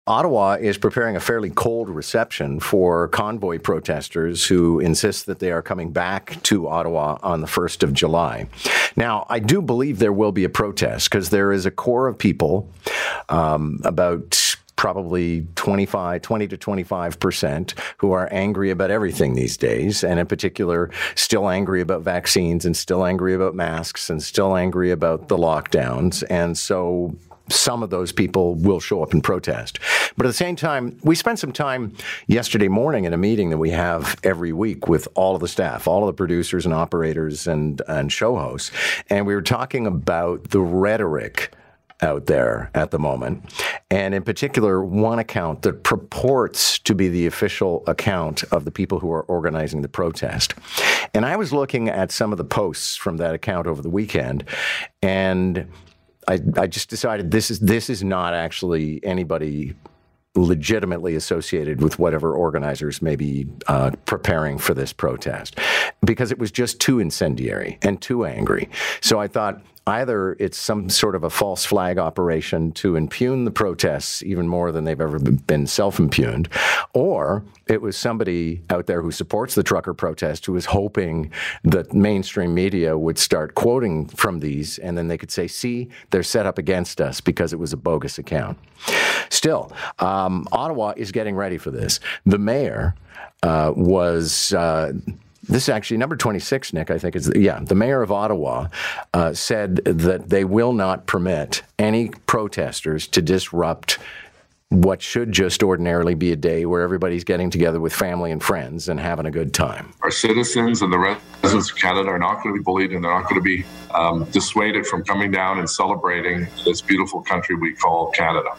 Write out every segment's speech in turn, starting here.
Ottawa is preparing a fairly cold reception for convoy protesters who insist that they are coming back to Ottawa on the 1st of July. Now, I do believe there will be a protest because there is a core of people, about probably 20 to 25%, who are angry about everything these days, and in particular, still angry about vaccines and still angry about masks and still angry about the lockdowns. And so some of those people will show up and protest. But at the same time, we spent some time yesterday morning in a meeting that we have every week with all of the staff, all of the producers and operators and show hosts. And we were talking about the rhetoric out there at the moment. And in particular, one account that purports to be the official account of the people who are organizing the protest. And I was looking at some of the posts from that account over the weekend, and I just decided this is not actually anybody legitimately associated with whatever organizers may be preparing for this protest, because it was just too incendiary and too angry. So I thought either it's some sort of a false flag operation to impugn the protests even more than they've ever been self-impugned, or it was somebody out there who supports the trucker protest who was hoping that mainstream media would start quoting from these, and then they could say, see, they're set up against us because it was a bogus account. Still, Ottawa is getting ready for this. The mayor was... This is actually number 26, Nick, I think is, the mayor of Ottawa said that they will not permit any protesters to disrupt what should just ordinarily be a day where everybody's getting together with family and friends and having a good time. Our citizens and the residents of Canada are not going to be bullied, and they're not going to be dissuaded from coming down and celebrating this beautiful country we call Canada.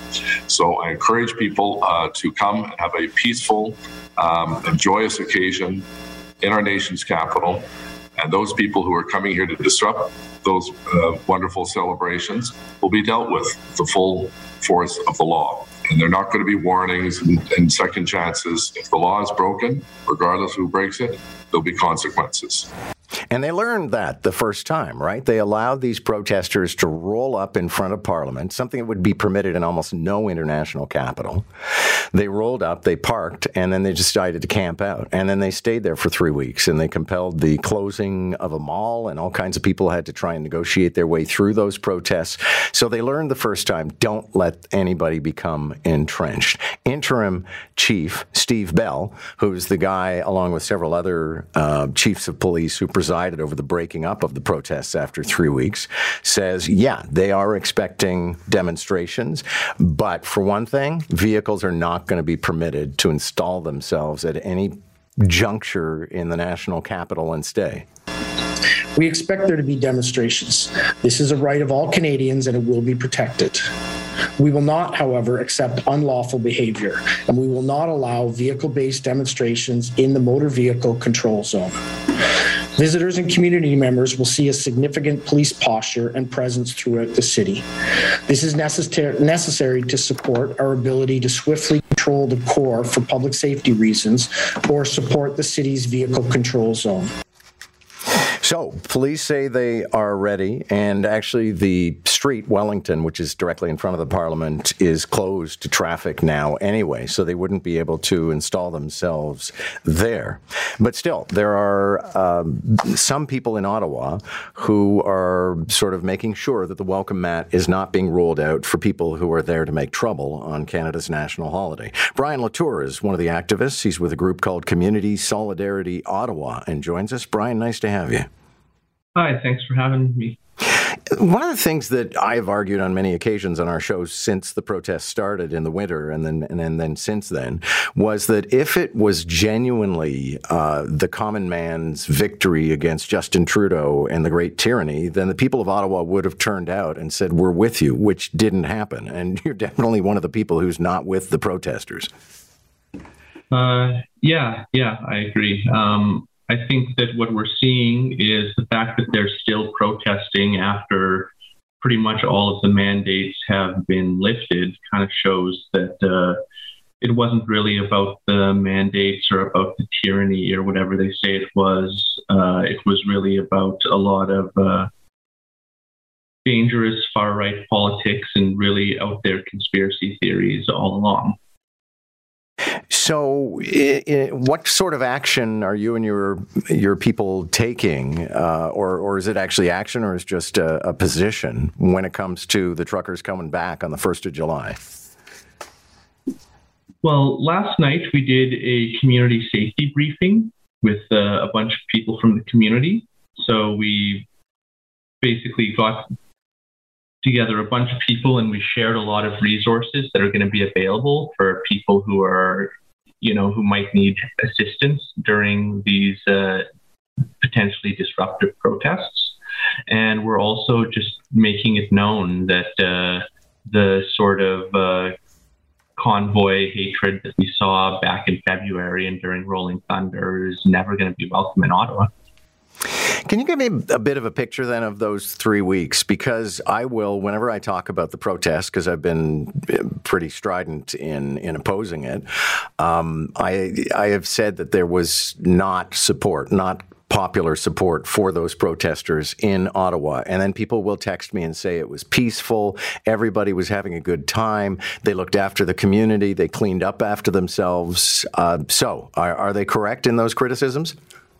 So I encourage people to come and have a peaceful and joyous occasion in our nation's capital, and those people who are coming here to disrupt those wonderful celebrations will be dealt with the full force of the law. And they're not going to be warnings and second chances. If the law is broken, regardless of who breaks it, there'll be consequences. And they learned that the first time, right? They allowed these protesters to roll up in front of Parliament, something that would be permitted in almost no international capital. They rolled up, they parked, and then they decided to camp out. And then they stayed there for 3 weeks, and they compelled the closing of a mall, and all kinds of people had to try and negotiate their way through those protests. So they learned the first time, don't let anybody become entrenched. Interim Chief Steve Bell, who's the guy, along with several other chiefs of police who presided over the breaking up of the protests after 3 weeks, says, they are expecting demonstrations, but for one thing, vehicles are not going to be permitted to install themselves at any juncture in the national capital and stay. We expect there to be demonstrations. This is a right of all Canadians, and it will be protected. We will not, however, accept unlawful behavior, and we will not allow vehicle-based demonstrations in the motor vehicle control zone. Visitors and community members will see a significant police posture and presence throughout the city. This is necessary to support our ability to swiftly control the core for public safety reasons or support the city's vehicle control zone. So, police say they are ready, and actually the street, Wellington, which is directly in front of the Parliament, is closed to traffic now anyway, so they wouldn't be able to install themselves there. But still, there are some people in Ottawa who are sort of making sure that the welcome mat is not being rolled out for people who are there to make trouble on Canada's national holiday. Brian Latour is one of the activists. He's with a group called Community Solidarity Ottawa and joins us. Brian, nice to have you. Hi, thanks for having me. One of the things that I've argued on many occasions on our shows since the protests started in the winter and then since then was that if it was genuinely the common man's victory against Justin Trudeau and the Great Tyranny, then the people of Ottawa would have turned out and said, we're with you, which didn't happen. And you're definitely one of the people who's not with the protesters. Yeah, I agree. I think that what we're seeing is the fact that they're still protesting after pretty much all of the mandates have been lifted kind of shows that it wasn't really about the mandates or about the tyranny or whatever they say it was. It was really about a lot of dangerous far-right politics and really out there conspiracy theories all along. So, what sort of action are you and your people taking, or is it actually action, or is it just a position when it comes to the truckers coming back on the 1st of July? Well, last night we did a community safety briefing with a bunch of people from the community. So we basically got together a bunch of people and we shared a lot of resources that are going to be available for people who are, who might need assistance during these potentially disruptive protests. And we're also just making it known that the sort of convoy hatred that we saw back in February and during Rolling Thunder is never going to be welcome in Ottawa. Can you give me a bit of a picture then of those 3 weeks? Because I will, whenever I talk about the protest, because I've been pretty strident in opposing it, I have said that there was not popular support for those protesters in Ottawa. And then people will text me and say it was peaceful. Everybody was having a good time. They looked after the community. They cleaned up after themselves. So are they correct in those criticisms?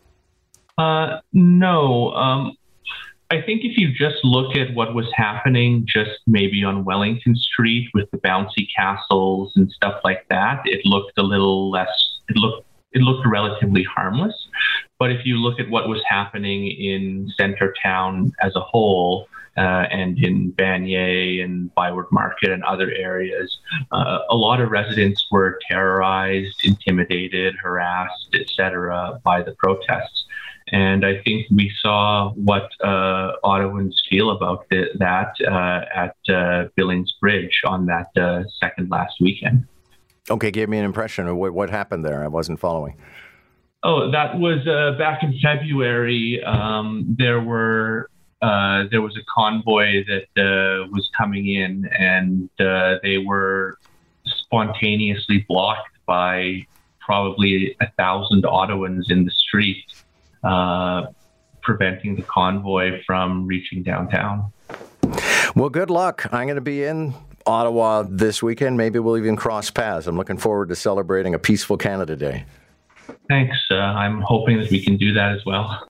No. I think if you just look at what was happening just maybe on Wellington Street with the bouncy castles and stuff like that, it looked a little less, it looked relatively harmless. But if you look at what was happening in Centertown as a whole, and in Vanier and Byward Market and other areas, a lot of residents were terrorized, intimidated, harassed, etc., by the protests. And I think we saw what Ottawans feel about that at Billings Bridge on that second last weekend. Okay, give me an impression of what happened there. I wasn't following. Oh, that was back in February. There was a convoy that was coming in, and they were spontaneously blocked by probably 1,000 Ottawans in the street, preventing the convoy from reaching downtown. Well, good luck. I'm going to be in Ottawa this weekend. Maybe we'll even cross paths. I'm looking forward to celebrating a peaceful Canada Day. Thanks. I'm hoping that we can do that as well.